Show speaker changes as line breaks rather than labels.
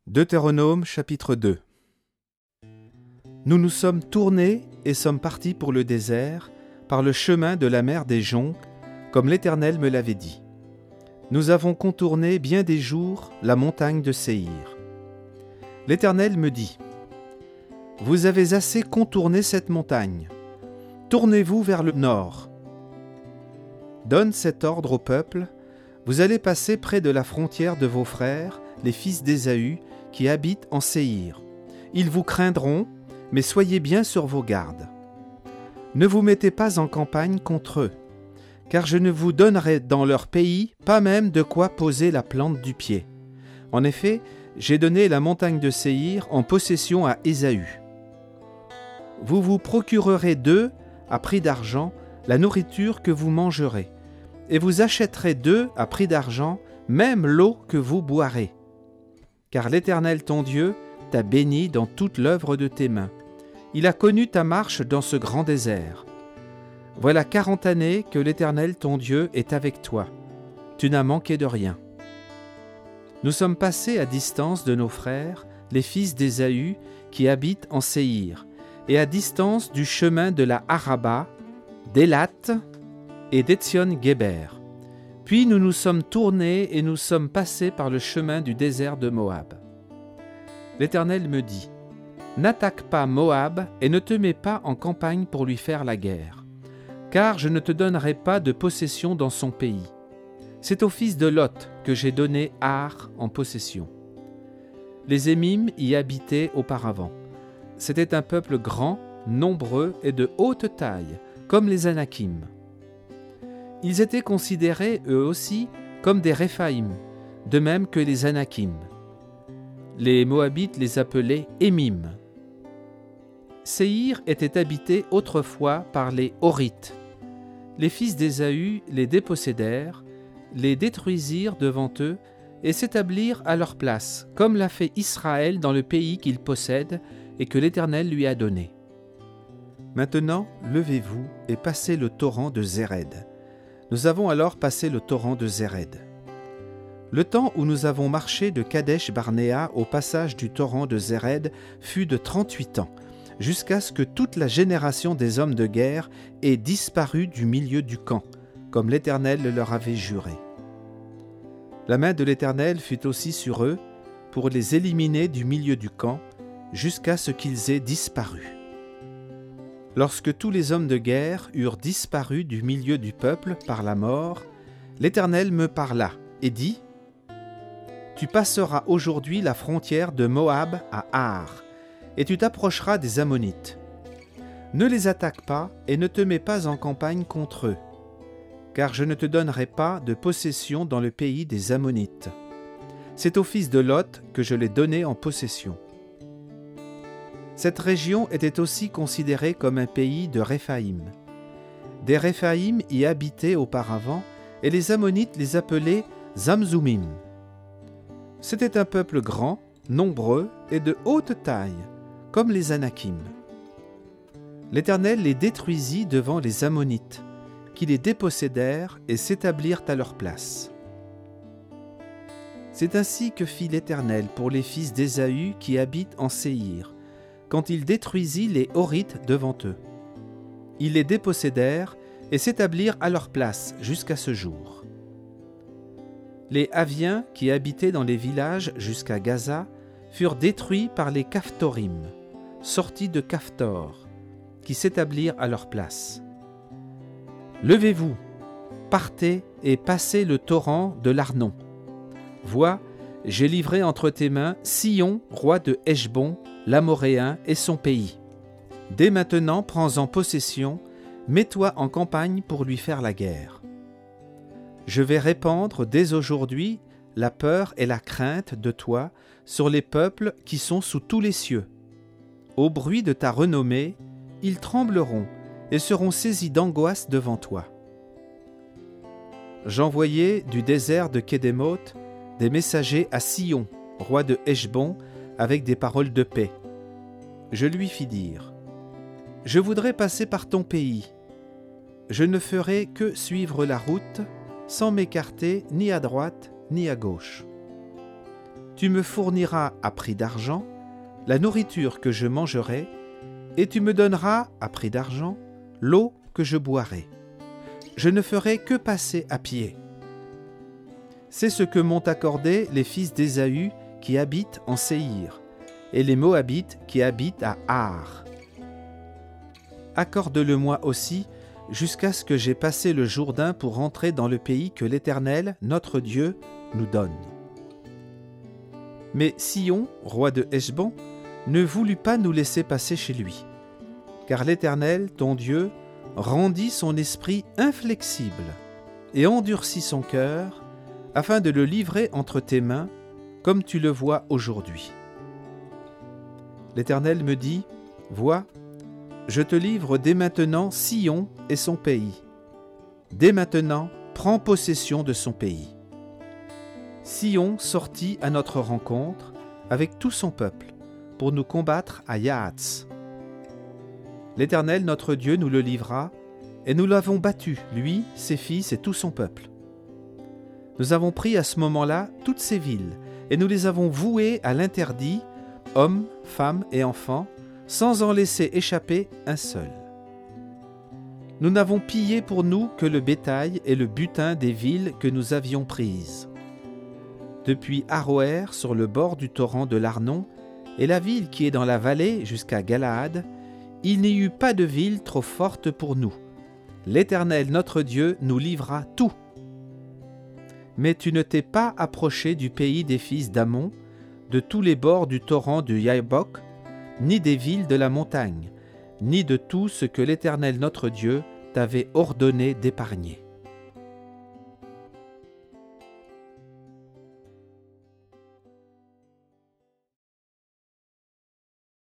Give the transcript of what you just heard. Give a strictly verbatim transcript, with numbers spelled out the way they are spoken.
Deutéronome chapitre deux. Nous nous sommes tournés et sommes partis pour le désert, par le chemin de la mer des joncs, comme l'Éternel me l'avait dit. Nous avons contourné bien des jours la montagne de Séhir. L'Éternel me dit : Vous avez assez contourné cette montagne. Tournez-vous vers le nord. Donne cet ordre au peuple : vous allez passer près de la frontière de vos frères, les fils d'Ésaü, qui habitent en Séhir. Ils vous craindront, mais soyez bien sur vos gardes. Ne vous mettez pas en campagne contre eux, car je ne vous donnerai dans leur pays pas même de quoi poser la plante du pied. En effet, j'ai donné la montagne de Séhir en possession à Ésaü. Vous vous procurerez d'eux, à prix d'argent, la nourriture que vous mangerez, et vous achèterez d'eux, à prix d'argent, même l'eau que vous boirez. Car l'Éternel ton Dieu t'a béni dans toute l'œuvre de tes mains. Il a connu ta marche dans ce grand désert. Voilà quarante années que l'Éternel ton Dieu est avec toi. Tu n'as manqué de rien. Nous sommes passés à distance de nos frères, les fils d'Ésaü, qui habitent en Séhir, et à distance du chemin de la Araba, d'Élat et d'Étsion-Guéber. Puis nous nous sommes tournés et nous sommes passés par le chemin du désert de Moab. L'Éternel me dit : N'attaque pas Moab et ne te mets pas en campagne pour lui faire la guerre, car je ne te donnerai pas de possession dans son pays. C'est au fils de Lot que j'ai donné Ar en possession. Les Émim y habitaient auparavant. C'était un peuple grand, nombreux et de haute taille, comme les Anakim. Ils étaient considérés, eux aussi, comme des Réphaïm, de même que les Anakim. Les Moabites les appelaient Émim. Séhir était habité autrefois par les Horites. Les fils d'Ésaü les dépossédèrent, les détruisirent devant eux et s'établirent à leur place, comme l'a fait Israël dans le pays qu'il possède et que l'Éternel lui a donné. Maintenant, levez-vous et passez le torrent de Zéred. Nous avons alors passé le torrent de Zéred. Le temps où nous avons marché de Kadesh-Barnéa au passage du torrent de Zéred fut de trente-huit ans, jusqu'à ce que toute la génération des hommes de guerre ait disparu du milieu du camp, comme l'Éternel le leur avait juré. La main de l'Éternel fut aussi sur eux, pour les éliminer du milieu du camp, jusqu'à ce qu'ils aient disparu. Lorsque tous les hommes de guerre eurent disparu du milieu du peuple par la mort, l'Éternel me parla et dit : Tu passeras aujourd'hui la frontière de Moab à Ar, et tu t'approcheras des Ammonites. Ne les attaque pas et ne te mets pas en campagne contre eux, car je ne te donnerai pas de possession dans le pays des Ammonites. C'est au fils de Lot que je l'ai donné en possession. Cette région était aussi considérée comme un pays de Réphaïm. Des Réphaïm y habitaient auparavant, et les Ammonites les appelaient Zamzoumim. C'était un peuple grand, nombreux et de haute taille, comme les Anakim. L'Éternel les détruisit devant les Ammonites, qui les dépossédèrent et s'établirent à leur place. C'est ainsi que fit l'Éternel pour les fils d'Ésaü qui habitent en Séhir, quand il détruisit les Horites devant eux. Ils les dépossédèrent et s'établirent à leur place jusqu'à ce jour. Les Haviens qui habitaient dans les villages jusqu'à Gaza furent détruits par les Caphtorim, sortis de Caphtor, qui s'établirent à leur place. Levez-vous, partez et passez le torrent de l'Arnon. Vois, j'ai livré entre tes mains Sihon, roi de Heshbon, l'Amoréen et son pays. Dès maintenant, prends-en possession, mets-toi en campagne pour lui faire la guerre. Je vais répandre dès aujourd'hui la peur et la crainte de toi sur les peuples qui sont sous tous les cieux. Au bruit de ta renommée, ils trembleront et seront saisis d'angoisse devant toi. J'envoyai du désert de Kédémoth des messagers à Sihon, roi de Heshbon, avec des paroles de paix. Je lui fis dire : Je voudrais passer par ton pays. Je ne ferai que suivre la route, sans m'écarter ni à droite ni à gauche. tu me fourniras à prix d'argent la nourriture que je mangerai, et tu me donneras, à prix d'argent, l'eau que je boirai. Je ne ferai que passer à pied. C'est ce que m'ont accordé les fils d'Ésaü qui habitent en Séhir, et les Moabites qui habitent à Ar. Accorde-le-moi aussi, jusqu'à ce que j'aie passé le Jourdain pour rentrer dans le pays que l'Éternel, notre Dieu, nous donne. » Mais Sihon, roi de Heshbon, ne voulut pas nous laisser passer chez lui, car l'Éternel, ton Dieu, rendit son esprit inflexible et endurcit son cœur, afin de le livrer entre tes mains, comme tu le vois aujourd'hui. L'Éternel me dit, « Vois, je te livre dès maintenant Sihon et son pays. Dès maintenant, prends possession de son pays. » Sihon sortit à notre rencontre avec tout son peuple pour nous combattre à Yahatz. L'Éternel, notre Dieu, nous le livra, et nous l'avons battu, lui, ses fils et tout son peuple. Nous avons pris à ce moment-là toutes ces villes, et nous les avons vouées à l'interdit, hommes, femmes et enfants, sans en laisser échapper un seul. Nous n'avons pillé pour nous que le bétail et le butin des villes que nous avions prises. Depuis Aroër, sur le bord du torrent de l'Arnon, et la ville qui est dans la vallée jusqu'à Galaad, il n'y eut pas de ville trop forte pour nous. L'Éternel, notre Dieu, nous livra tout. Mais tu ne t'es pas approché du pays des fils d'Ammon, de tous les bords du torrent du Yabbok, ni des villes de la montagne, ni de tout ce que l'Éternel, notre Dieu, t'avait ordonné d'épargner.